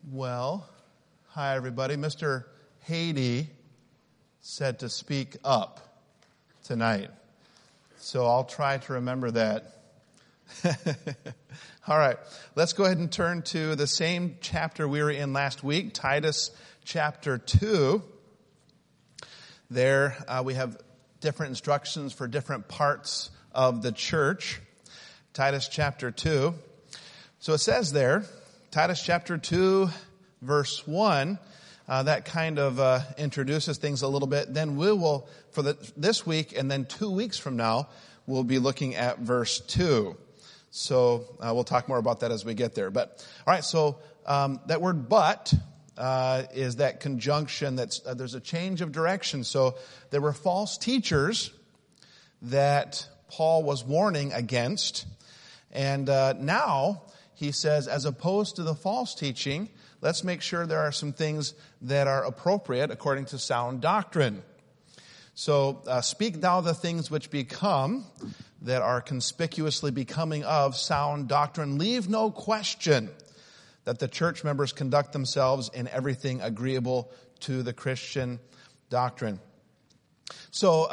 Well, hi everybody. Mr. Haiti said to speak up tonight. So I'll try to remember that. All right, let's go ahead and turn to the same chapter we were in last week, Titus chapter 2. There we have different instructions for different parts of the church. Titus chapter 2. So it says there, Titus chapter 2, verse 1, that kind of introduces things a little bit. Then we will, for this week and then 2 weeks from now, we'll be looking at verse 2. So we'll talk more about that as we get there. But, all right, so that word but is that conjunction that's, there's a change of direction. So there were false teachers that Paul was warning against. And now he says, as opposed to the false teaching, let's make sure there are some things that are appropriate according to sound doctrine. So, speak thou the things which become, that are conspicuously becoming of sound doctrine. Leave no question that the church members conduct themselves in everything agreeable to the Christian doctrine. So,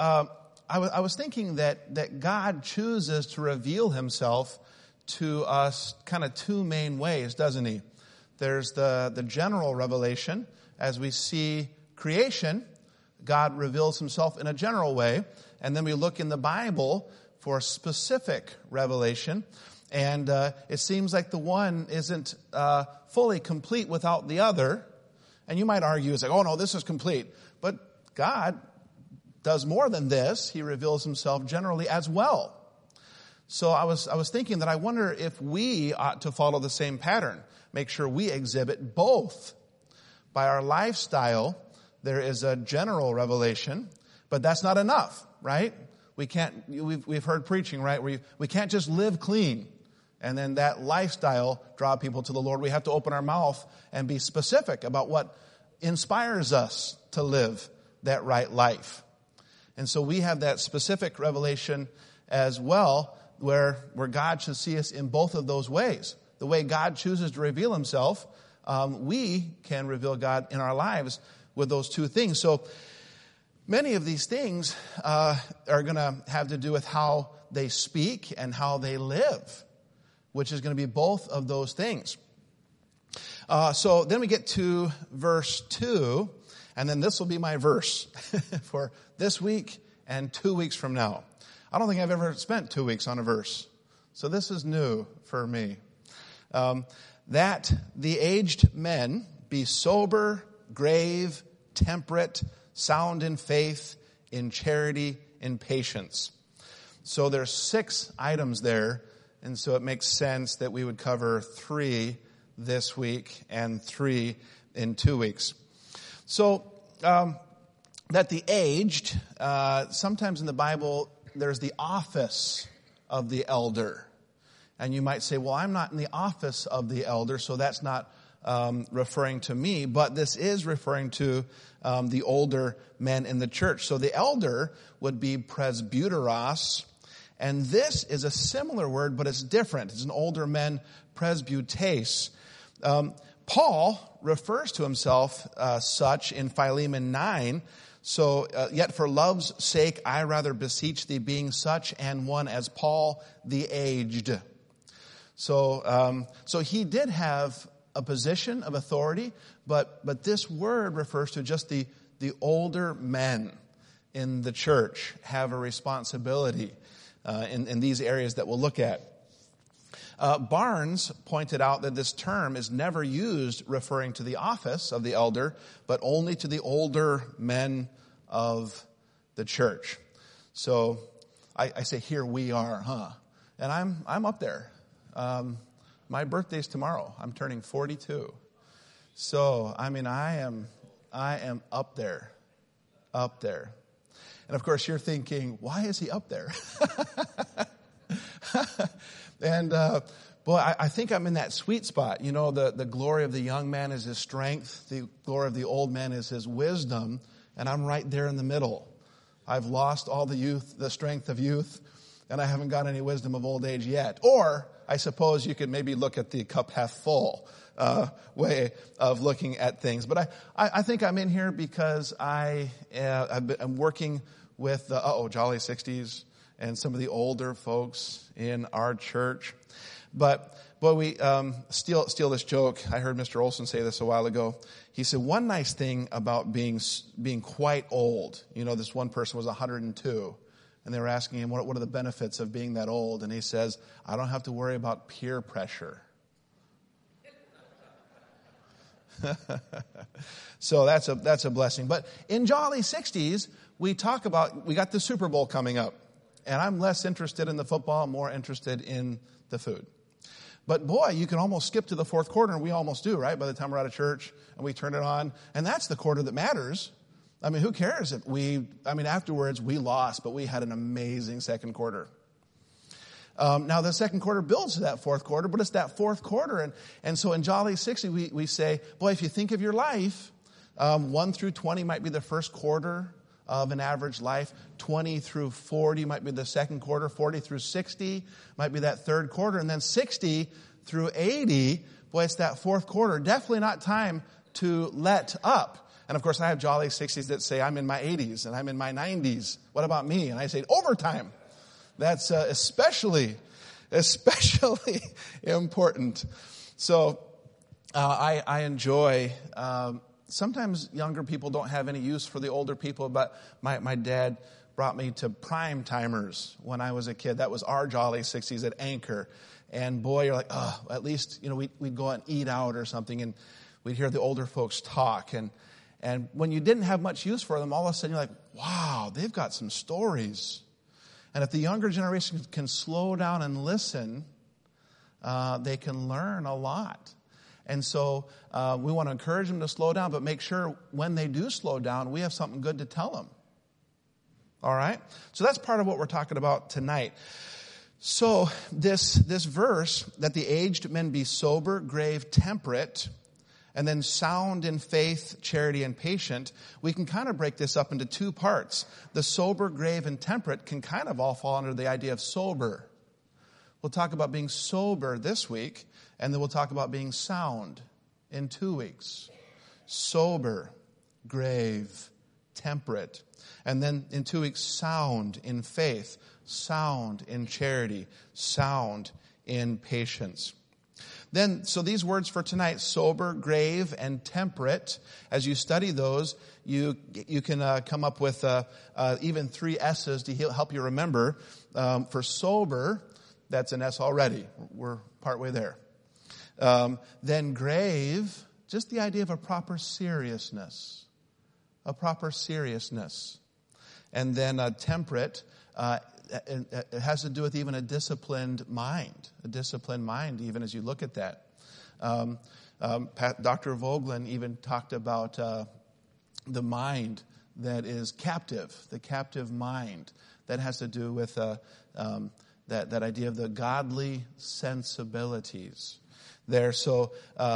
I was thinking that God chooses to reveal himself to us kind of two main ways, doesn't he? There's the general revelation. As we see creation, God reveals himself in a general way. And then we look in the Bible for specific revelation. And it seems like the one isn't fully complete without the other. And you might argue, it's like, oh no, this is complete. But God does more than this. He reveals himself generally as well. So I was thinking that I wonder if we ought to follow the same pattern. Make sure we exhibit both. By our lifestyle, there is a general revelation, but that's not enough, right? We've heard preaching, right? We can't just live clean and then that lifestyle draw people to the Lord. We have to open our mouth and be specific about what inspires us to live that right life. And so we have that specific revelation as well, where God should see us in both of those ways. The way God chooses to reveal himself, we can reveal God in our lives with those two things. So many of these things are going to have to do with how they speak and how they live, which is going to be both of those things. So then we get to verse 2, and then this will be my verse for this week and 2 weeks from now. I don't think I've ever spent 2 weeks on a verse. So this is new for me. That the aged men be sober, grave, temperate, sound in faith, in charity, in patience. So there's 6 items there. And so it makes sense that we would cover 3 this week and 3 in 2 weeks. So, that the aged, sometimes in the Bible, there's the office of the elder. And you might say, well, I'm not in the office of the elder, so that's not referring to me. But this is referring to the older men in the church. So the elder would be presbyteros. And this is a similar word, but it's different. It's an older men, presbytes. Paul refers to himself such in Philemon 9. So, yet for love's sake, I rather beseech thee, being such an one as Paul the aged. So, so he did have a position of authority, but this word refers to just the older men in the church have a responsibility in these areas that we'll look at. Barnes pointed out that this term is never used referring to the office of the elder, but only to the older men of the church. So I say, here we are, huh? And I'm up there. My birthday's tomorrow. I'm turning 42. So, I mean, I am up there. And of course you're thinking, why is he up there? And, boy, I think I'm in that sweet spot. You know, the glory of the young man is his strength. The glory of the old man is his wisdom. And I'm right there in the middle. I've lost all the strength of youth, and I haven't got any wisdom of old age yet. Or I suppose you could maybe look at the cup half full way of looking at things. But I think I'm in here because I'm working with the Jolly 60s and some of the older folks in our church. But we steal this joke. I heard Mr. Olson say this a while ago. He said, one nice thing about being quite old, this one person was 102, and they were asking him, what are the benefits of being that old? And he says, I don't have to worry about peer pressure. So that's a blessing. But in Jolly 60s, we got the Super Bowl coming up. And I'm less interested in the football, more interested in the food. But boy, you can almost skip to the fourth quarter, and we almost do, right? By the time we're out of church and we turn it on. And that's the quarter that matters. I mean, who cares if afterwards we lost, but we had an amazing second quarter. Now the second quarter builds to that fourth quarter, but it's that fourth quarter. And so in Jolly 60, we say, boy, if you think of your life, 1 through 20 might be the first quarter of an average life. 20 through 40 might be the second quarter. 40 through 60 might be that third quarter. And then 60 through 80, boy, it's that fourth quarter. Definitely not time to let up. And of course, I have Jolly 60s that say, I'm in my 80s and I'm in my 90s. What about me? And I say, overtime. That's especially important. So I enjoy. Sometimes younger people don't have any use for the older people, but my dad brought me to Prime Timers when I was a kid. That was our Jolly 60s at Anchor. And boy, you're like, at least, we'd go and eat out or something, and we'd hear the older folks talk. And when you didn't have much use for them, all of a sudden you're like, wow, they've got some stories. And if the younger generation can slow down and listen, they can learn a lot. And so we want to encourage them to slow down, but make sure when they do slow down, we have something good to tell them. All right? So that's part of what we're talking about tonight. So this verse, that the aged men be sober, grave, temperate, and then sound in faith, charity, and patient, we can kind of break this up into two parts. The sober, grave, and temperate can kind of all fall under the idea of sober. We'll talk about being sober this week, and then we'll talk about being sound in 2 weeks. Sober, grave, temperate. And then in 2 weeks, sound in faith, sound in charity, sound in patience. Then, so these words for tonight, sober, grave, and temperate, as you study those, you can come up with even 3 S's to help you remember. For sober, that's an S already. We're partway there. Then grave, just the idea of a proper seriousness. A proper seriousness. And then temperate, it has to do with even a disciplined mind. A disciplined mind, even as you look at that. Dr. Vogelin even talked about the mind that is captive. The captive mind. That has to do with that idea of the godly sensibilities there. So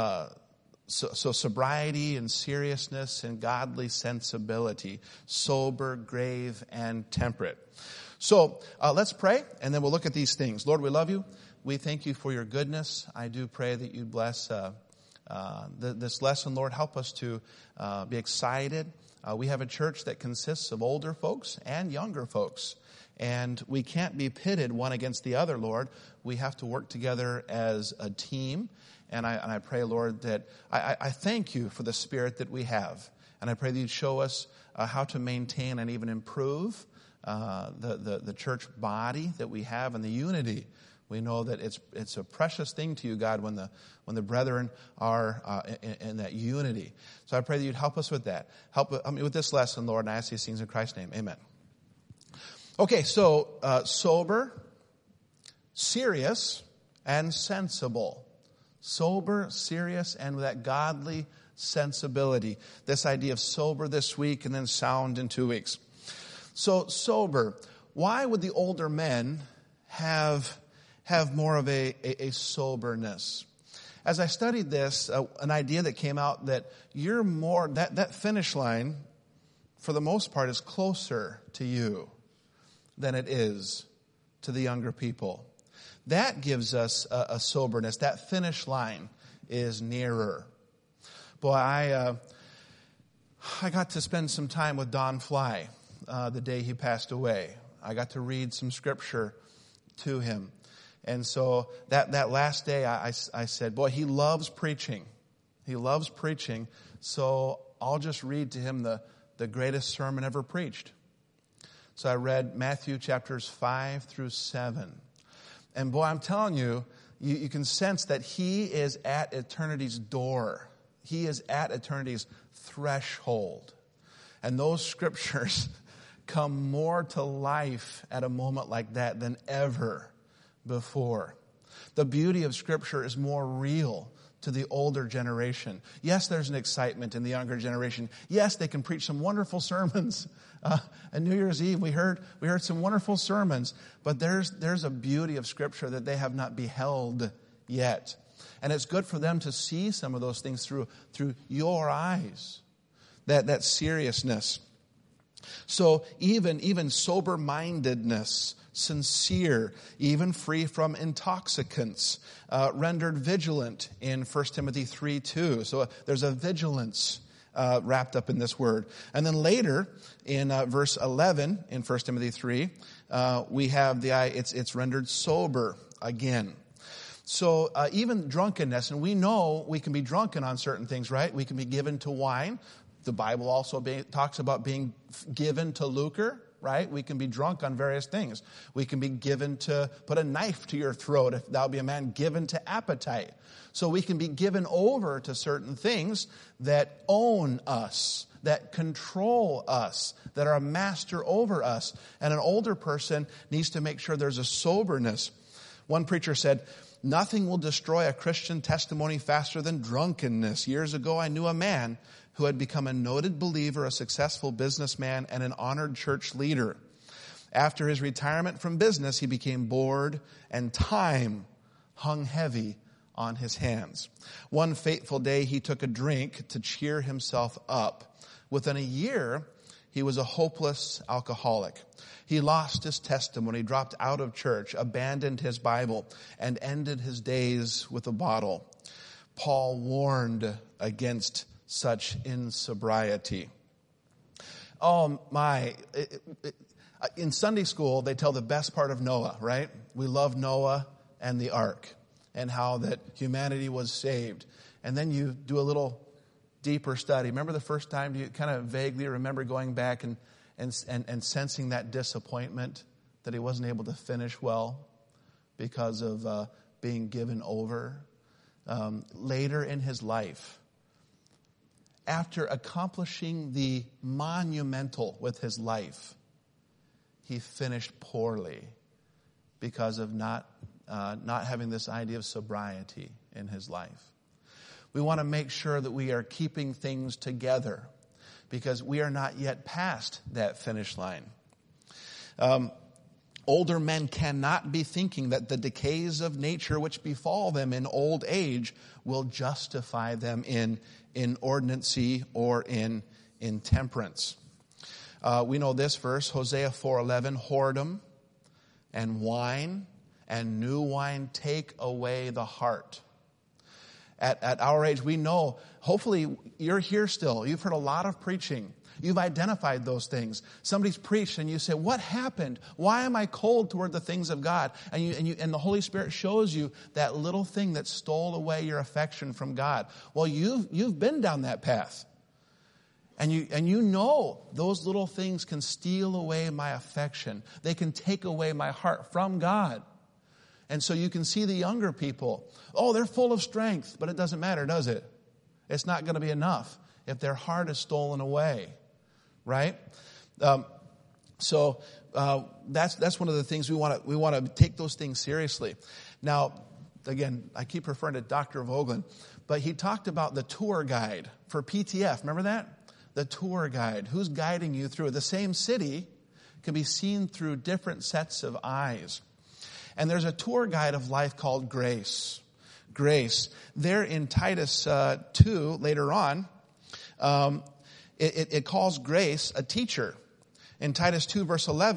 sobriety and seriousness and godly sensibility, sober, grave, and temperate. So let's pray, and then we'll look at these things. Lord, we love you. We thank you for your goodness. I do pray that you bless this lesson. Lord, help us to be excited. We have a church that consists of older folks and younger folks. And we can't be pitted one against the other, Lord. We have to work together as a team. And I pray, Lord, that I thank you for the spirit that we have. And I pray that you'd show us how to maintain and even improve the church body that we have and the unity. We know that it's a precious thing to you, God, when the brethren are in that unity. So I pray that you'd help us with that. Help me with this lesson, Lord, and I ask these things in Christ's name. Amen. Okay, so sober, serious, and sensible. Sober, serious, and with that godly sensibility. This idea of sober this week and then sound in 2 weeks. So sober, why would the older men have more of a soberness? As I studied this, an idea that came out that you're more, that finish line, for the most part, is closer to you than it is to the younger people. that gives us a soberness. That finish line is nearer. Boy, I got to spend some time with Don Fly the day he passed away. I got to read some scripture to him. And so that last day I said, boy, he loves preaching. He loves preaching. So I'll just read to him the greatest sermon ever preached. So I read Matthew chapters 5 through 7. And boy, I'm telling you, you can sense that he is at eternity's door. He is at eternity's threshold. And those scriptures come more to life at a moment like that than ever before. The beauty of Scripture is more real to the older generation. Yes, there's an excitement in the younger generation. Yes, they can preach some wonderful sermons. On New Year's Eve, we heard some wonderful sermons, but there's a beauty of Scripture that they have not beheld yet. And it's good for them to see some of those things through your eyes, that seriousness. So even sober-mindedness, sincere, even free from intoxicants, rendered vigilant in 1 Timothy 3:2. So there's a vigilance wrapped up in this word. And then later in verse 11 in 1 Timothy 3, we have it's rendered sober again. So even drunkenness, and we know we can be drunken on certain things, right? We can be given to wine. The Bible also talks about being given to lucre, right? We can be drunk on various things. We can be given to put a knife to your throat if thou be a man given to appetite. So we can be given over to certain things that own us, that control us, that are a master over us. And an older person needs to make sure there's a soberness. One preacher said, "Nothing will destroy a Christian testimony faster than drunkenness. Years ago, I knew a man who had become a noted believer, a successful businessman, and an honored church leader. After his retirement from business, he became bored, and time hung heavy on his hands. One fateful day, he took a drink to cheer himself up. Within a year, he was a hopeless alcoholic. He lost his testimony, dropped out of church, abandoned his Bible, and ended his days with a bottle." Paul warned against such insobriety. Oh my. In Sunday school, they tell the best part of Noah, right? We love Noah and the ark and how that humanity was saved. And then you do a little deeper study. Remember the first time? Do you kind of vaguely remember going back and sensing that disappointment that he wasn't able to finish well because of being given over? Later in his life, after accomplishing the monumental with his life, he finished poorly because of not having this idea of sobriety in his life. We want to make sure that we are keeping things together because we are not yet past that finish line. Older men cannot be thinking that the decays of nature which befall them in old age will justify them in inordinancy or in intemperance. We know this verse, Hosea 4:11, "Whoredom and wine and new wine take away the heart." At our age, we know, hopefully you're here still. You've heard a lot of preaching. You've identified those things. Somebody's preached and you say, what happened? Why am I cold toward the things of God? And the Holy Spirit shows you that little thing that stole away your affection from God. Well, you've been down that path. And you know those little things can steal away my affection. They can take away my heart from God. And so you can see the younger people. Oh, they're full of strength, but it doesn't matter, does it? It's not going to be enough if their heart is stolen away, right? So that's one of the things we want to take those things seriously. Now, again, I keep referring to Dr. Vogelin, but he talked about the tour guide for PTF. Remember that? The tour guide. Who's guiding you through? The same city can be seen through different sets of eyes. And there's a tour guide of life called Grace. Grace. There in Titus 2, later on, it calls Grace a teacher. In Titus 2, verse 11,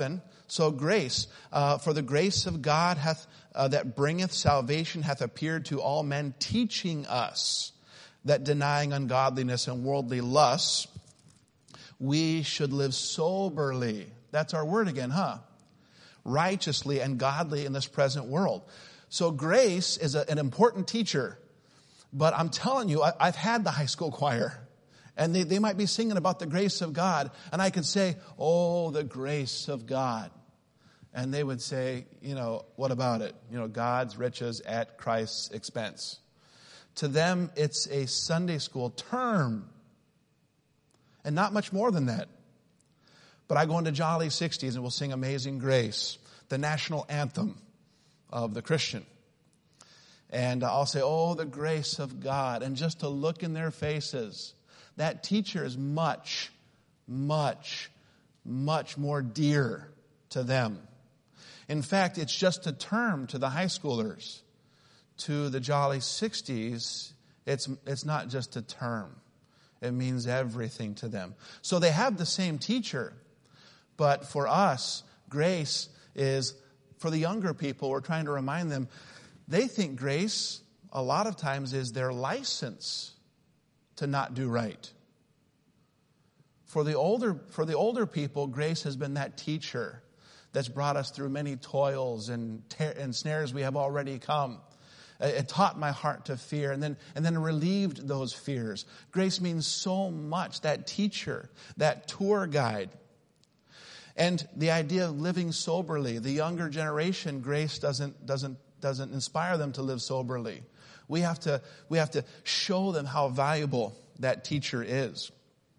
So grace, for the grace of God that bringeth salvation hath appeared to all men, teaching us that denying ungodliness and worldly lusts, we should live soberly. That's our word again, huh? Righteously and godly in this present world. So grace is an important teacher. But I'm telling you, I've had the high school choir. And they might be singing about the grace of God. And I could say, oh, the grace of God. And they would say, what about it? God's riches at Christ's expense. To them, it's a Sunday school term. And not much more than that. But I go into Jolly 60s and we'll sing Amazing Grace, the national anthem of the Christian. And I'll say, oh, the grace of God. And just to look in their faces, that teacher is much, much, much more dear to them. In fact, it's just a term to the high schoolers. To the Jolly 60s, it's not just a term. It means everything to them. So they have the same teacher. But for us, grace is, for the younger people, we're trying to remind them, they think grace, a lot of times, is their license to not do right. For the older people, grace has been that teacher that's brought us through many toils and snares we have already come. It taught my heart to fear and then relieved those fears. Grace means so much, that teacher, that tour guide. And the idea of living soberly, the younger generation, grace doesn't inspire them to live soberly. We have to show them how valuable that teacher is.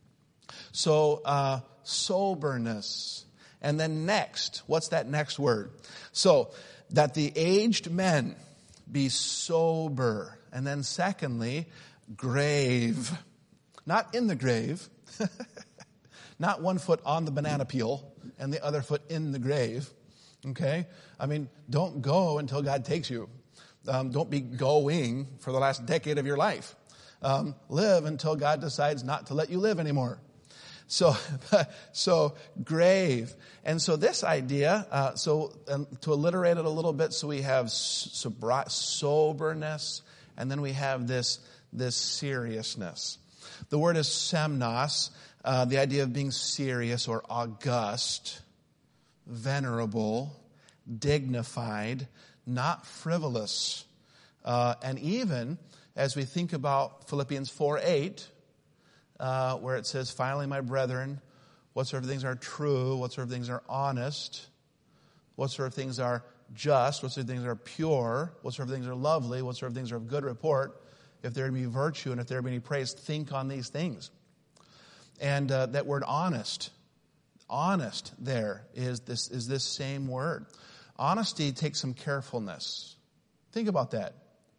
So, soberness. And then next, what's that next word? So, that the aged men be sober. And then secondly, grave. Not in the grave. Not one foot on the banana peel and the other foot in the grave. Okay? I mean, don't go until God takes you. Don't be going for the last decade of your life. Live until God decides not to let you live anymore. So grave. And so this idea, to alliterate it a little bit, so we have soberness, and then we have this seriousness. The word is semnos, the idea of being serious or august, venerable, dignified, not frivolous. And even as we think about Philippians 4:8, where it says, finally, my brethren, whatsoever things are true, whatsoever things are honest, whatsoever things are just, whatsoever things are pure, whatsoever things are lovely, whatsoever things are of good report, if there be virtue and if there be any praise, think on these things. And that word honest there is this same word. Honesty takes some carefulness. Think about that.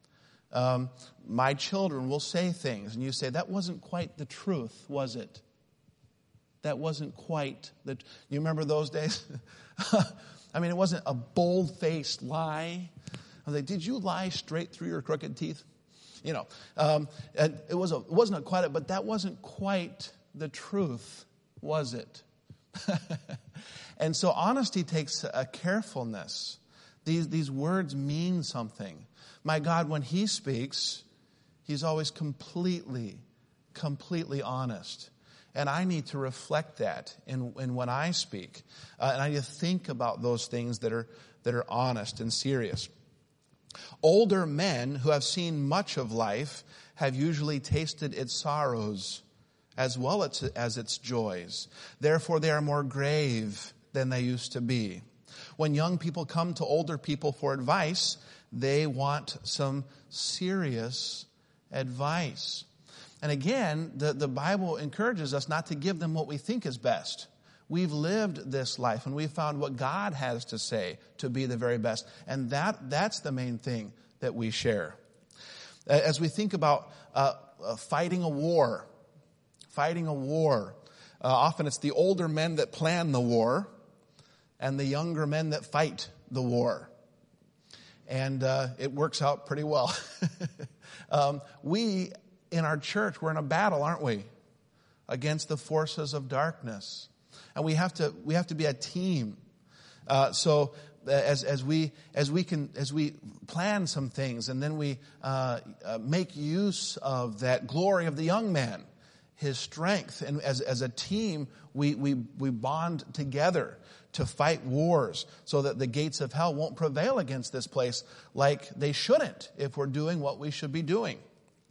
My children will say things, and you say, that wasn't quite the truth, was it? That wasn't quite the... You remember those days? I mean, it wasn't a bold-faced lie. I was like, did you lie straight through your crooked teeth? And it wasn't quite it, but that wasn't quite the truth, was it? And so honesty takes a carefulness. These words mean something. My God, when He speaks, He's always completely honest. And I need to reflect that in when I speak. And I need to think about those things that are honest and serious. Older men who have seen much of life have usually tasted its sorrows as well as its joys. Therefore, they are more grave than they used to be. When young people come to older people for advice, they want some serious advice. And again, the Bible encourages us not to give them what we think is best. We've lived this life and we've found what God has to say to be the very best. And that's the main thing that we share. As we think about fighting a war, often it's the older men that plan the war and the younger men that fight the war. And it works out pretty well. We, in our church, we're in a battle, aren't we? Against the forces of darkness. And we have to be a team. So as we plan some things, and then we make use of that glory of the young man, his strength, and as a team, we bond together to fight wars so that the gates of hell won't prevail against this place like they shouldn't if we're doing what we should be doing.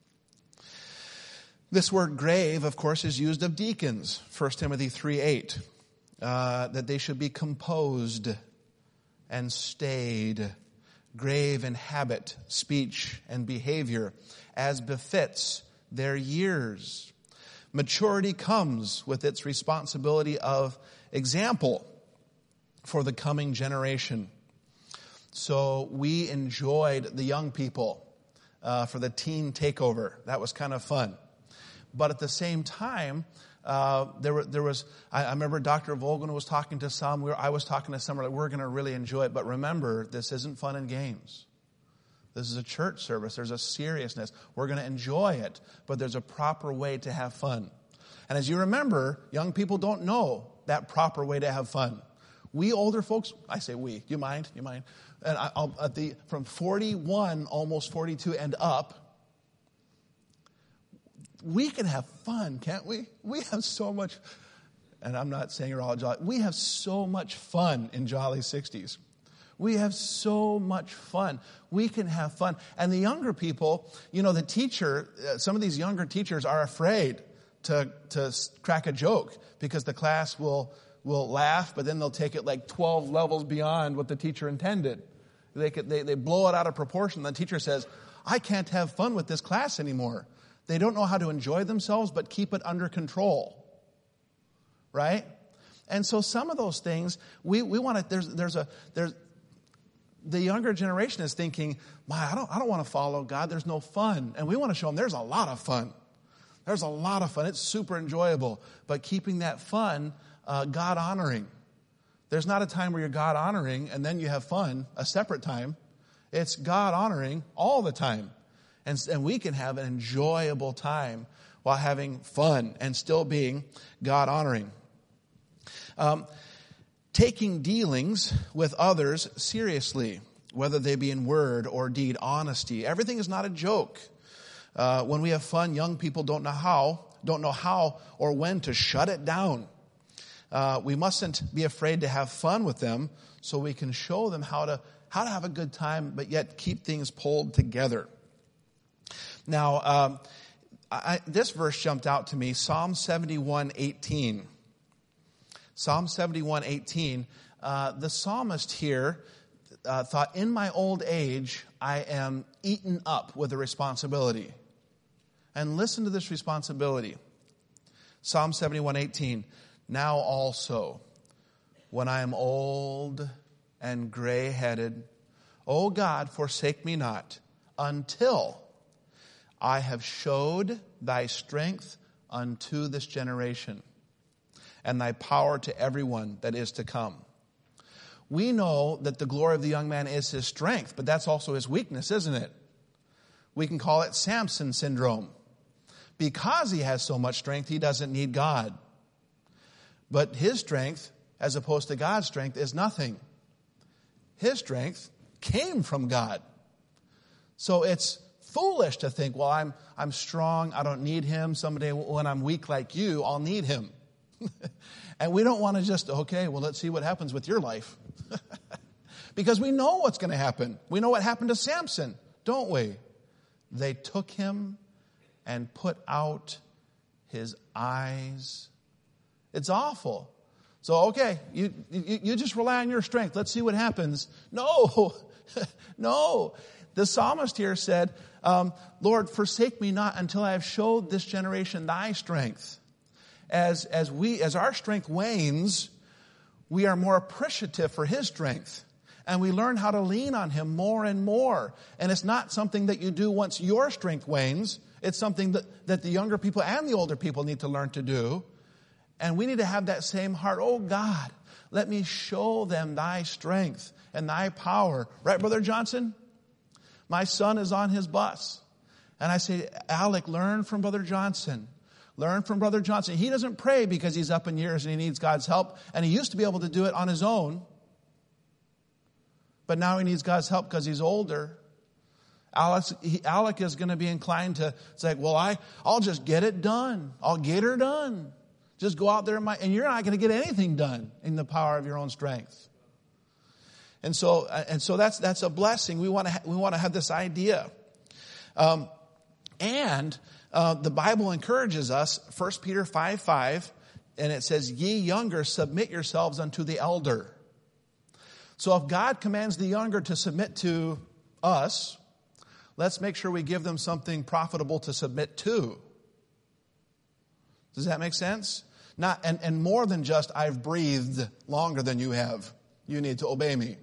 This word grave, of course, is used of deacons, 1 Timothy 3:8, that they should be composed and stayed, grave in habit, speech, and behavior, as befits their years. Maturity comes with its responsibility of example for the coming generation. So we enjoyed the young people for the teen takeover. That was kind of fun. But at the same time, I remember Dr. Volgen was talking to some, I was talking to some, we're going to really enjoy it. But remember, this isn't fun and games. This is a church service. There's a seriousness. We're going to enjoy it, but there's a proper way to have fun. And as you remember, young people don't know that proper way to have fun. We older folks, I say we, you mind? And from 41, almost 42 and up, we can have fun, can't we? We have so much, and I'm not saying you're all jolly, we have so much fun in Jolly 60s. We have so much fun. We can have fun. And the younger people, the teacher, some of these younger teachers are afraid to crack a joke because the class will laugh, but then they'll take it like 12 levels beyond what the teacher intended. They blow it out of proportion. The teacher says, I can't have fun with this class anymore. They don't know how to enjoy themselves, but keep it under control. Right? And so some of those things, we want to, the younger generation is thinking, I don't want to follow God. There's no fun. And we want to show them there's a lot of fun. There's a lot of fun. It's super enjoyable. But keeping that fun God-honoring. There's not a time where you're God-honoring and then you have fun, a separate time. It's God-honoring all the time. And we can have an enjoyable time while having fun and still being God-honoring. Taking dealings with others seriously, whether they be in word or deed, honesty. Everything is not a joke. When we have fun, young people don't know how or when to shut it down. We mustn't be afraid to have fun with them so we can show them how to have a good time, but yet keep things pulled together. Now, this verse jumped out to me, Psalm 71:18. Psalm 71:18. The psalmist here thought, in my old age, I am eaten up with a responsibility. And listen to this responsibility. Psalm 71:18. Now also, when I am old and gray-headed, O God, forsake me not, until I have showed thy strength unto this generation, and thy power to everyone that is to come. We know that the glory of the young man is his strength, but that's also his weakness, isn't it? We can call it Samson syndrome. Because he has so much strength, he doesn't need God. But his strength, as opposed to God's strength, is nothing. His strength came from God. So it's foolish to think, well, I'm strong, I don't need him. Someday when I'm weak like you, I'll need him. And we don't want to just, okay, well, let's see what happens with your life. Because we know what's going to happen. We know what happened to Samson, don't we? They took him and put out his eyes. It's awful. So, okay, you just rely on your strength. Let's see what happens. No, no. The psalmist here said, Lord, forsake me not until I have showed this generation thy strength. As our strength wanes, we are more appreciative for his strength. And we learn how to lean on him more and more. And it's not something that you do once your strength wanes. It's something that the younger people and the older people need to learn to do. And we need to have that same heart. Oh God, let me show them thy strength and thy power. Right, Brother Johnson? My son is on his bus. And I say, Alec, learn from Brother Johnson. Learn from Brother Johnson. He doesn't pray because he's up in years and he needs God's help. And he used to be able to do it on his own. but now he needs God's help because he's older. Alec is going to be inclined to say, well, I'll just get it done. I'll get her done. Just go out there and you're not going to get anything done in the power of your own strength. And so that's a blessing. We want to have this idea. And the Bible encourages us, 1 Peter 5:5, and it says, ye younger, submit yourselves unto the elder. So if God commands the younger to submit to us, let's make sure we give them something profitable to submit to. Does that make sense? And more than just, I've breathed longer than you have. You need to obey me.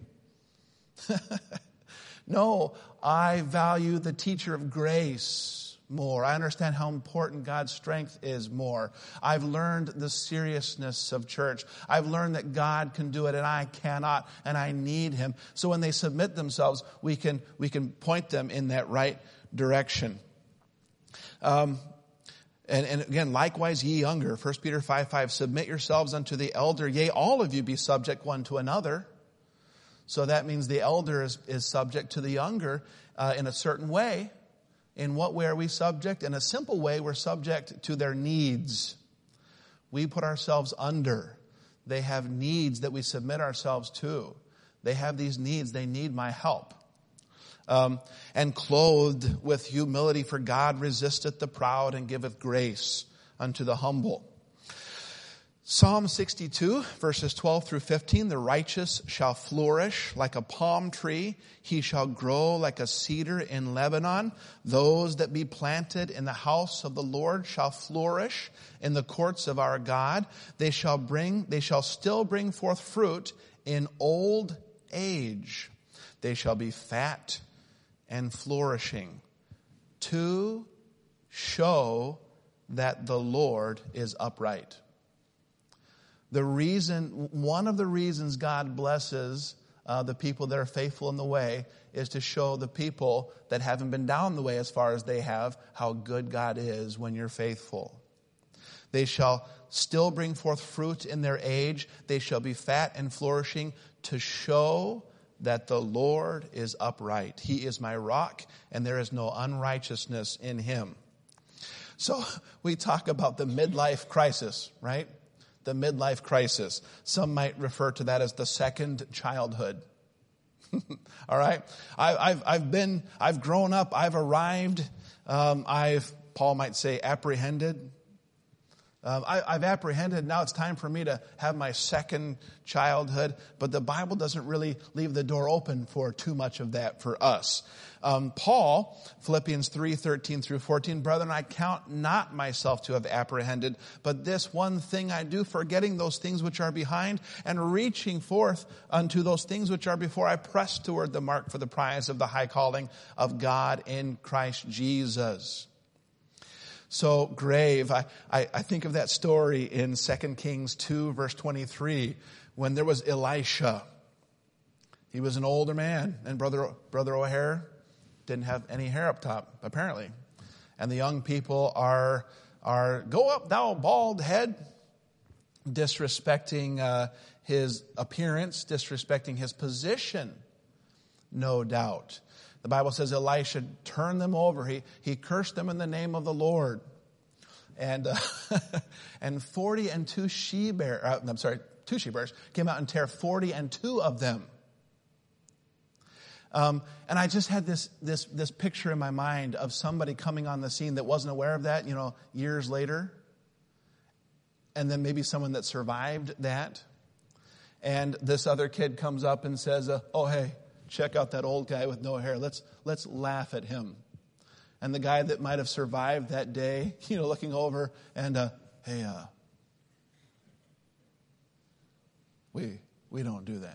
No, I value the teacher of grace more. I understand how important God's strength is more. I've learned the seriousness of church. I've learned that God can do it and I cannot, and I need him. So when they submit themselves, we can point them in that right direction. And again, likewise, ye younger, 1 Peter 5:5, submit yourselves unto the elder. Yea, all of you be subject one to another. So that means the elder is subject to the younger in a certain way. In what way are we subject? In a simple way, we're subject to their needs. We put ourselves under. They have needs that we submit ourselves to. They have these needs. They need my help. And clothed with humility, for God resisteth the proud and giveth grace unto the humble. Psalm 62, verses 12 through 15, the righteous shall flourish like a palm tree. He shall grow like a cedar in Lebanon. Those that be planted in the house of the Lord shall flourish in the courts of our God. They shall still bring forth fruit in old age. They shall be fat and flourishing to show that the Lord is upright. One of the reasons God blesses the people that are faithful in the way is to show the people that haven't been down the way as far as they have how good God is when you're faithful. They shall still bring forth fruit in their age. They shall be fat and flourishing to show that the Lord is upright. He is my rock, and there is no unrighteousness in him. So we talk about the midlife crisis, right? The midlife crisis. Some might refer to that as the second childhood. All right? I've grown up, I've arrived, Paul might say, apprehended. I've apprehended, now it's time for me to have my second childhood. But the Bible doesn't really leave the door open for too much of that for us. Paul, Philippians 3:13 through 14, brethren, I count not myself to have apprehended, but this one thing I do, forgetting those things which are behind, and reaching forth unto those things which are before, I press toward the mark for the prize of the high calling of God in Christ Jesus. So grave, I think of that story in 2 Kings 2, verse 23, when there was Elisha. He was an older man, and Brother O'Hare didn't have any hair up top, apparently. And the young people are go up, thou bald head, disrespecting his appearance, disrespecting his position, no doubt. The Bible says Elisha turned them over. He cursed them in the name of the Lord. And 40 and two two she-bears came out and tear 40 and two of them. And I just had this picture in my mind of somebody coming on the scene that wasn't aware of that, years later. And then maybe someone that survived that. And this other kid comes up and says, oh, hey, check out that old guy with no hair. Let's laugh at him. And the guy that might have survived that day, looking over and, hey, we don't do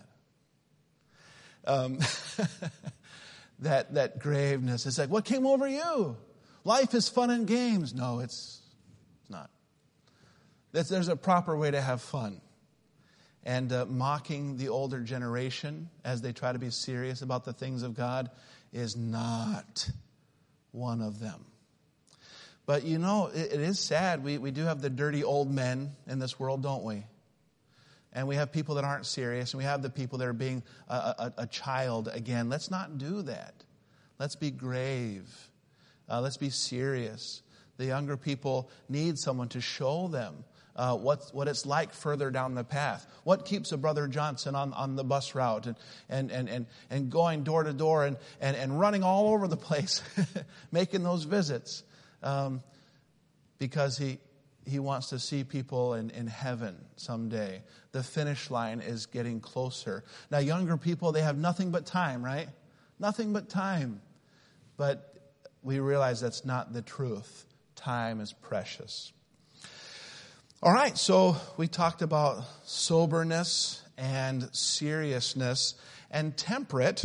that. That graveness. It's like, what came over you? Life is fun and games. No, it's not. There's a proper way to have fun. And mocking the older generation as they try to be serious about the things of God is not one of them. But it is sad. We do have the dirty old men in this world, don't we? And we have people that aren't serious, and we have the people that are being a child again. Let's not do that. Let's be grave. Let's be serious. The younger people need someone to show them what it's like further down the path. What keeps a Brother Johnson on the bus route and going door to door and running all over the place, making those visits, because he wants to see people in heaven someday. The finish line is getting closer. Now, younger people, they have nothing but time, right? Nothing but time. But we realize that's not the truth. Time is precious. All right, so we talked about soberness and seriousness and temperate,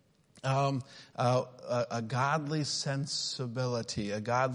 a godly sensibility,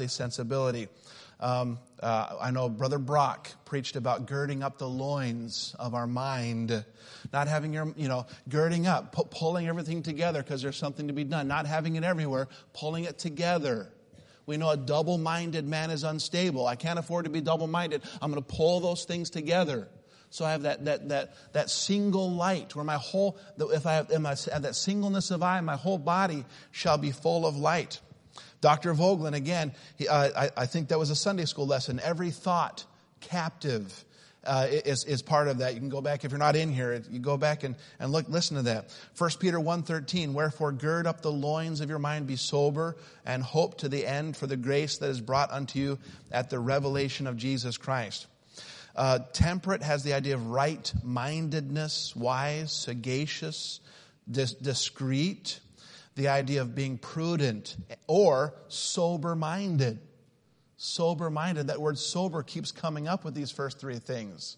I know Brother Brock preached about girding up the loins of our mind, not having girding up, pulling everything together because there's something to be done, not having it everywhere, pulling it together. We know a double-minded man is unstable. I can't afford to be double-minded. I'm going to pull those things together. So I have that single light where if I have that singleness of eye, my whole body shall be full of light. Dr. Vogelin, again, I think that was a Sunday school lesson. Every thought captive is part of that. You can go back, if you're not in here, you go back and listen to that. 1 Peter 1:13, wherefore gird up the loins of your mind, be sober, and hope to the end for the grace that is brought unto you at the revelation of Jesus Christ. Temperate has the idea of right-mindedness, wise, sagacious, discreet. The idea of being prudent or sober-minded. Sober-minded. That word sober keeps coming up with these first three things.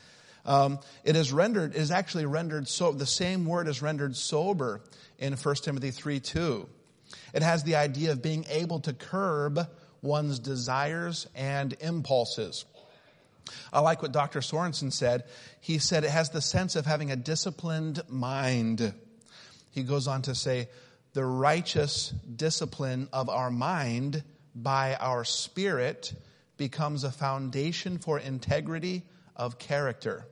It is actually rendered the same word is rendered sober in 1 Timothy 3:2. It has the idea of being able to curb one's desires and impulses. I like what Dr. Sorensen said. He said it has the sense of having a disciplined mind. He goes on to say, the righteous discipline of our mind by our spirit becomes a foundation for integrity of character.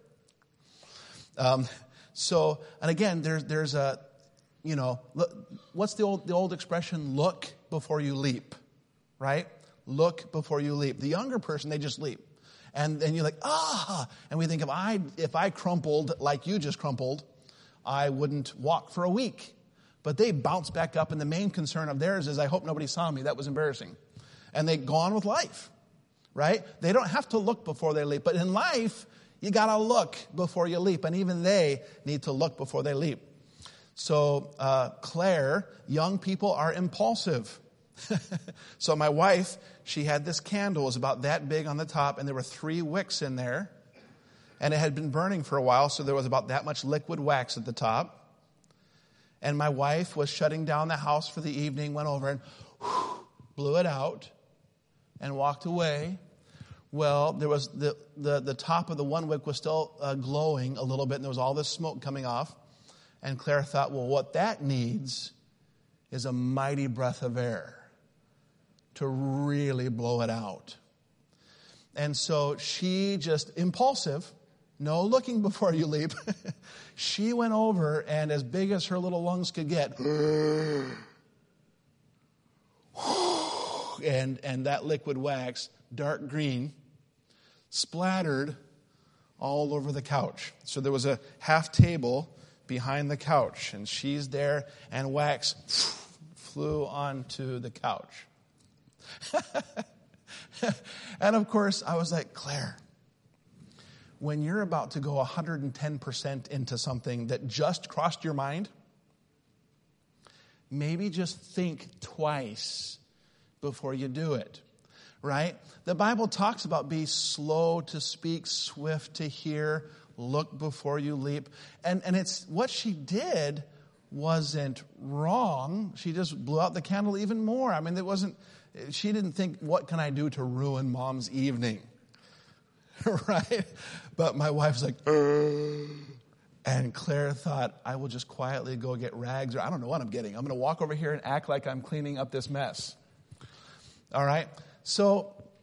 And again, there's a, what's the old expression? Look before you leap, right? Look before you leap. The younger person, they just leap. And then you're like, and we think if I crumpled like you just crumpled, I wouldn't walk for a week. But they bounce back up, and the main concern of theirs is, I hope nobody saw me. That was embarrassing. And they go on with life, right? They don't have to look before they leap. But in life, you got to look before you leap. And even they need to look before they leap. So, Claire, young people are impulsive. So my wife, she had this candle. It was about that big on the top, and there were 3 wicks in there. And it had been burning for a while, so there was about that much liquid wax at the top. And my wife was shutting down the house for the evening, went over and blew it out and walked away. Well, there was the top of the one wick was still glowing a little bit, and there was all this smoke coming off. And Claire thought, well, what that needs is a mighty breath of air to really blow it out. And so she just, impulsive, no looking before you leap, she went over and as big as her little lungs could get, and that liquid wax, dark green, splattered all over the couch. So there was a half table behind the couch, and she's there, and wax flew onto the couch. And of course, I was like, Claire, when you're about to go 110% into something that just crossed your mind, maybe just think twice before you do it, right? The Bible talks about be slow to speak, swift to hear, look before you leap. And it's what she did wasn't wrong. She just blew out the candle even more. I mean, she didn't think, what can I do to ruin Mom's evening? Right? But my wife's like, and Claire thought, I will just quietly go get rags, or I don't know what I'm getting. I'm going to walk over here and act like I'm cleaning up this mess. All right? So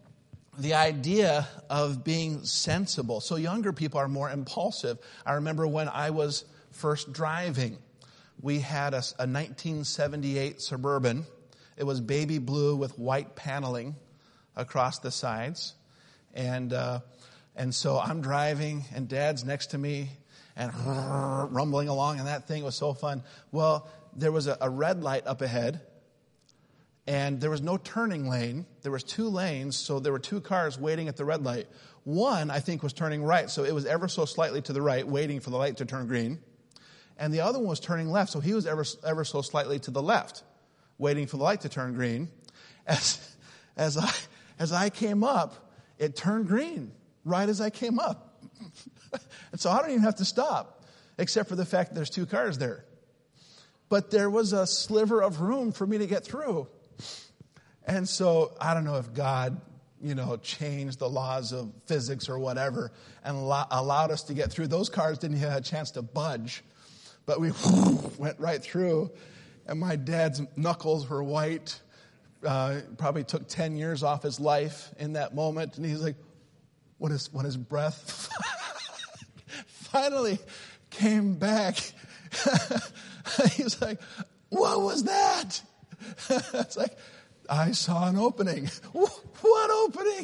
the idea of being sensible. So younger people are more impulsive. I remember when I was first driving, we had a 1978 Suburban. It was baby blue with white paneling across the sides. And so I'm driving and Dad's next to me and rumbling along, and that thing was so fun. Well, there was a red light up ahead, and there was no turning lane. There was 2 lanes, so there were 2 cars waiting at the red light. One, I think, was turning right, so it was ever so slightly to the right, waiting for the light to turn green. And the other one was turning left, so he was ever so slightly to the left, waiting for the light to turn green. As I came up, it turned green right as I came up. And so I don't even have to stop, except for the fact that there's 2 cars there. But there was a sliver of room for me to get through. And so I don't know if God, changed the laws of physics or whatever and allowed us to get through. Those cars didn't have a chance to budge, but we went right through. And my dad's knuckles were white. Probably took 10 years off his life in that moment. And he's like, when his breath finally came back, he's like, what was that? It's like, I saw an opening. What opening?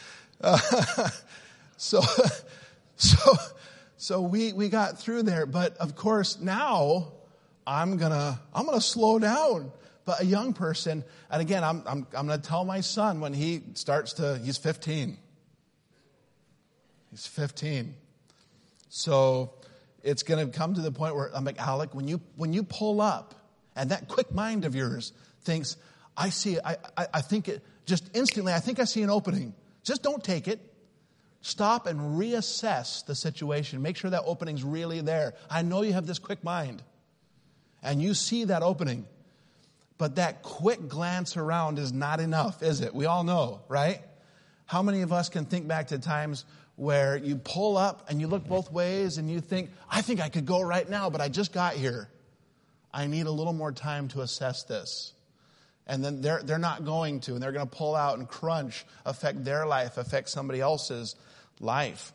So we got through there. But of course now I'm gonna slow down. But a young person, and again, I'm gonna tell my son when he's 15. He's 15. So it's going to come to the point where I'm like, Alec, when you pull up and that quick mind of yours thinks, I think it just instantly, I think I see an opening. Just don't take it. Stop and reassess the situation. Make sure that opening's really there. I know you have this quick mind and you see that opening, but that quick glance around is not enough, is it? We all know, right? How many of us can think back to times where you pull up and you look both ways and you think, I think I could go right now, but I just got here. I need a little more time to assess this. And then they're not going to, and they're going to pull out and crunch, affect their life, affect somebody else's life.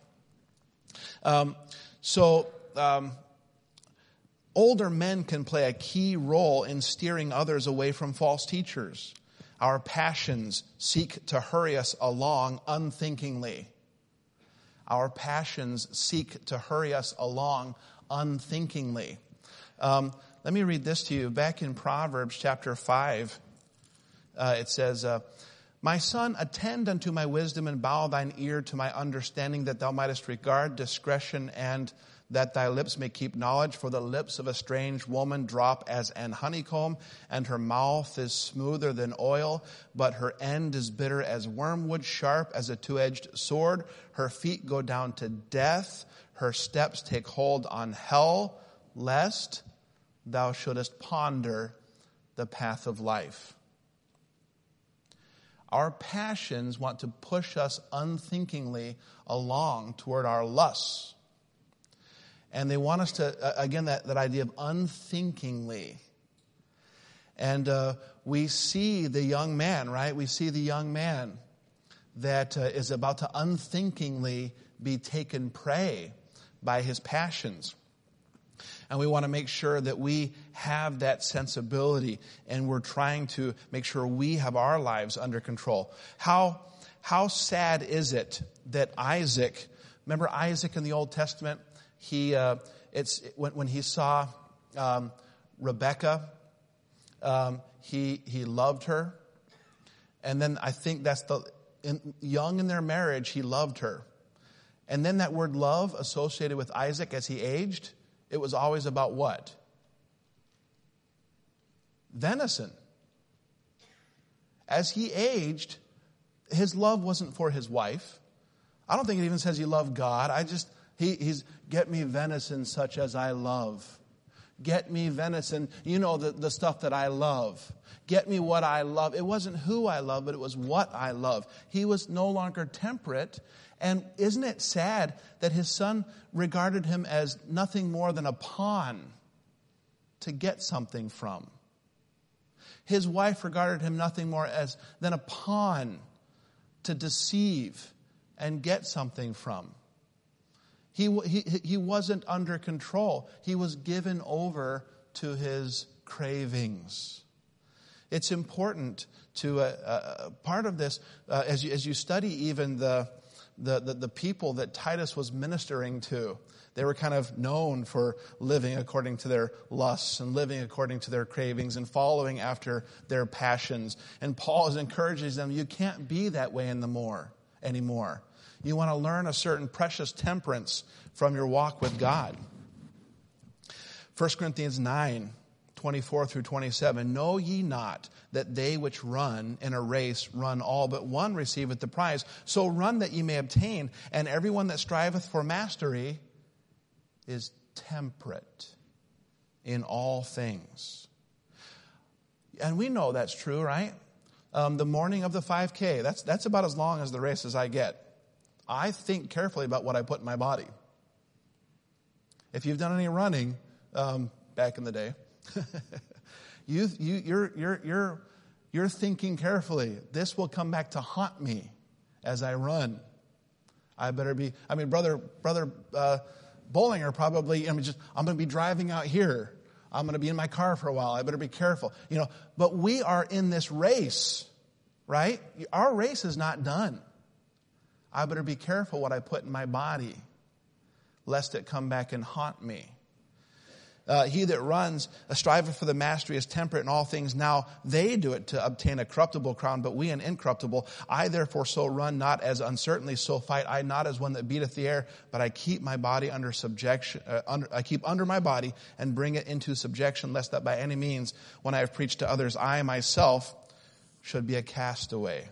Older men can play a key role in steering others away from false teachers. Our passions seek to hurry us along unthinkingly. Our passions seek to hurry us along unthinkingly. Let me read this to you. Back in Proverbs chapter 5, it says, My son, attend unto my wisdom and bow thine ear to my understanding, that thou mightest regard discretion and that thy lips may keep knowledge. For the lips of a strange woman drop as an honeycomb, and her mouth is smoother than oil, but her end is bitter as wormwood, sharp as a two-edged sword. Her feet go down to death. Her steps take hold on hell, lest thou shouldest ponder the path of life. Our passions want to push us unthinkingly along toward our lusts. And they want us to, again, that idea of unthinkingly. And we see the young man, right? We see the young man that is about to unthinkingly be taken prey by his passions. And we want to make sure that we have that sensibility, and we're trying to make sure we have our lives under control. How sad is it that Isaac, remember Isaac in the Old Testament? When he saw Rebekah, he loved her, and then I think that's young in their marriage, he loved her, and then that word love associated with Isaac as he aged, it was always about what? Venison. As he aged, his love wasn't for his wife. I don't think it even says he loved God. He's get me venison such as I love. Get me venison, the stuff that I love. Get me what I love. It wasn't who I love, but it was what I love. He was no longer temperate. And isn't it sad that his son regarded him as nothing more than a pawn to get something from? His wife regarded him nothing more than a pawn to deceive and get something from. He wasn't under control. He was given over to his cravings. It's important to part of this as you study even the people that Titus was ministering to. They were kind of known for living according to their lusts and living according to their cravings and following after their passions. And Paul is encouraging them, you can't be that way anymore. You want to learn a certain precious temperance from your walk with God. 1 Corinthians 9:24 through 27. Know ye not that they which run in a race run all, but one receiveth the prize? So run that ye may obtain. And everyone that striveth for mastery is temperate in all things. And we know that's true, right? The morning of the 5K, that's about as long as the race as I get. I think carefully about what I put in my body. If you've done any running back in the day, you're thinking carefully. This will come back to haunt me as I run. I better be. Brother Bollinger probably. I'm going to be driving out here. I'm going to be in my car for a while. I better be careful. But we are in this race, right? Our race is not done. I better be careful what I put in my body, lest it come back and haunt me. He that runs, striveth for the mastery, is temperate in all things. Now they do it to obtain a corruptible crown, but we an incorruptible. I therefore so run, not as uncertainly, so fight I not as one that beateth the air, but I keep my body under subjection. I keep under my body and bring it into subjection, lest that by any means, when I have preached to others, I myself should be a castaway.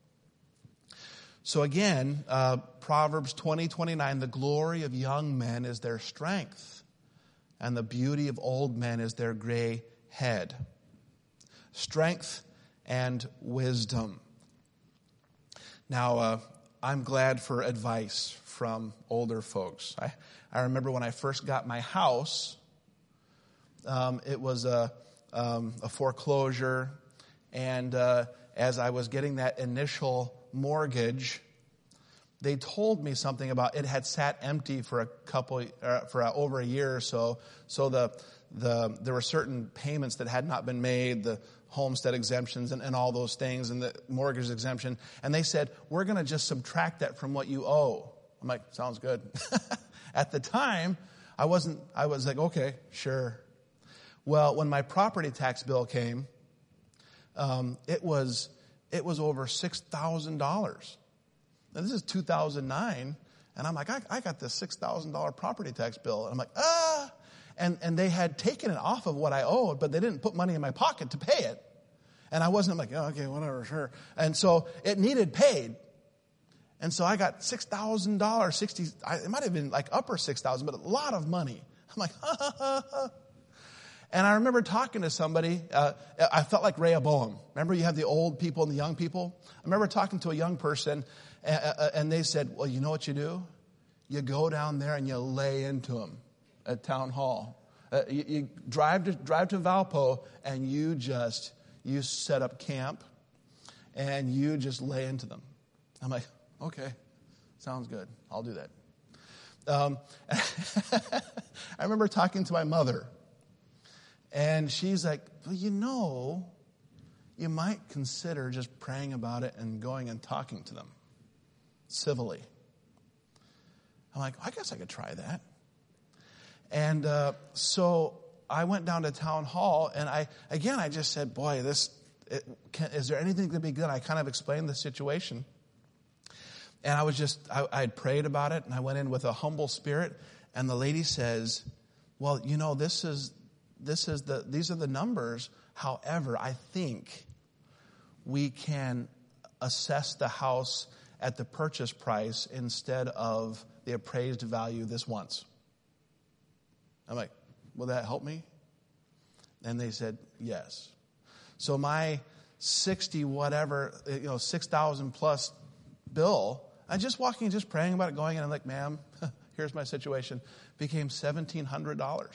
So again, Proverbs 20:29, the glory of young men is their strength, and the beauty of old men is their gray head. Strength and wisdom. Now, I'm glad for advice from older folks. I remember when I first got my house, it was a foreclosure, and as I was getting that initial mortgage, they told me something about it had sat empty for over a year or so. So there were certain payments that had not been made, the homestead exemptions and all those things, and the mortgage exemption. And they said, we're going to just subtract that from what you owe. I'm like, sounds good. At the time, I was like, okay, sure. Well, when my property tax bill came, it was over $6,000. Now, this is 2009, and I'm like, I got this $6,000 property tax bill. And I'm like, and they had taken it off of what I owed, but they didn't put money in my pocket to pay it. And I wasn't like, oh, okay, whatever, sure. And so it needed paid. And so I got $6,000, it might have been like upper 6,000, but a lot of money. I'm like, ha, ha, ha, ha. And I remember talking to somebody, I felt like Rehoboam. Remember you have the old people and the young people? I remember talking to a young person, and they said, well, you know what you do? You go down there and you lay into them at town hall. You drive to Valpo, and you set up camp, and you just lay into them. I'm like, okay, sounds good. I'll do that. I remember talking to my mother. And she's like, well, you might consider just praying about it and going and talking to them civilly. I'm like, I guess I could try that. And so I went down to town hall, and I just said, boy, is there anything to be good? I kind of explained the situation. And I had prayed about it, and I went in with a humble spirit. And the lady says, well, these are the numbers. However, I think we can assess the house at the purchase price instead of the appraised value this once. I'm like, will that help me? And they said, yes. So my 6,000 plus bill, I just walking, just praying about it, going in, and I'm like, ma'am, here's my situation, became $1,700.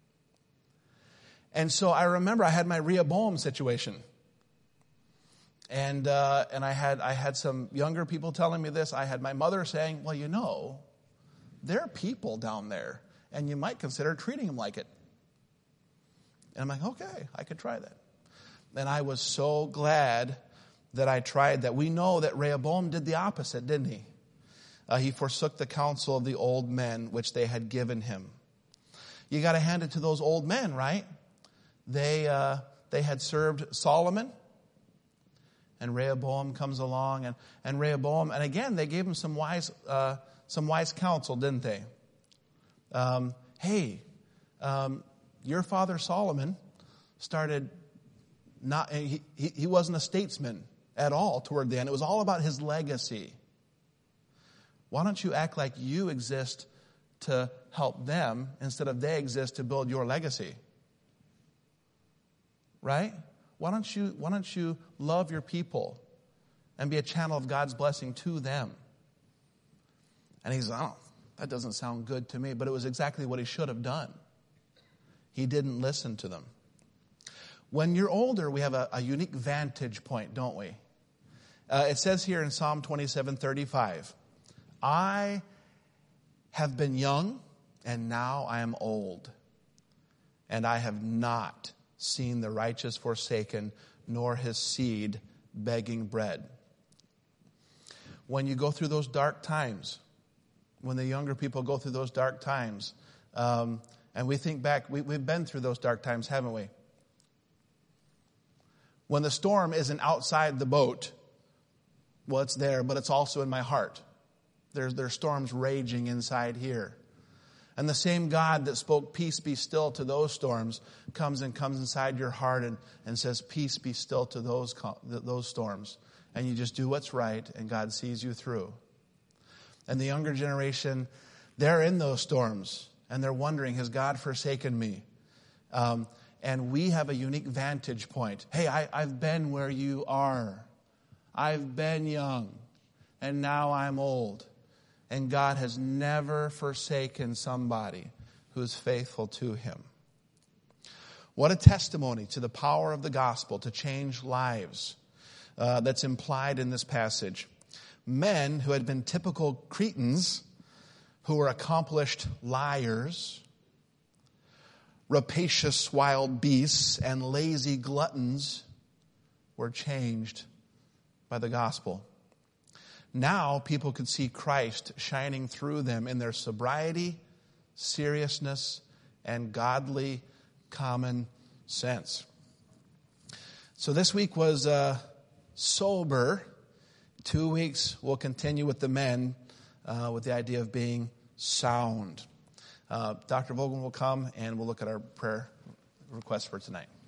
And so I remember I had my Rehoboam situation. And I had some younger people telling me this. I had my mother saying, well, there are people down there, and you might consider treating them like it. And I'm like, okay, I could try that. And I was so glad that I tried that. We know that Rehoboam did the opposite, didn't he? He forsook the counsel of the old men which they had given him. You got to hand it to those old men, right? They had served Solomon, and Rehoboam comes along, and Rehoboam, and again they gave him some wise counsel, didn't they? Your father Solomon started he wasn't a statesman at all toward the end. It was all about his legacy. Why don't you act like you exist to help them instead of they exist to build your legacy? Right? Why don't you love your people and be a channel of God's blessing to them? And he's, that doesn't sound good to me. But it was exactly what he should have done. He didn't listen to them. When you're older, we have a unique vantage point, don't we? It says here in Psalm 27:35, I have been young, and now I am old, and I have not seen the righteous forsaken, nor his seed begging bread. When you go through those dark times, when the younger people go through those dark times, and we think back, we've been through those dark times, haven't we? When the storm isn't outside the boat, well, it's there, but it's also in my heart. There's storms raging inside here. And the same God that spoke, peace be still to those storms, comes inside your heart and says, peace be still to those storms. And you just do what's right, and God sees you through. And the younger generation, they're in those storms, and they're wondering, has God forsaken me? And we have a unique vantage point. Hey, I've been where you are. I've been young, and now I'm old. And God has never forsaken somebody who's faithful to him. What a testimony to the power of the gospel to change lives that's implied in this passage. Men who had been typical Cretans, who were accomplished liars, rapacious wild beasts, and lazy gluttons were changed by the gospel. Now people could see Christ shining through them in their sobriety, seriousness, and godly common sense. So this week was sober. 2 weeks we'll continue with the men with the idea of being sound. Dr. Vogel will come and we'll look at our prayer request for tonight.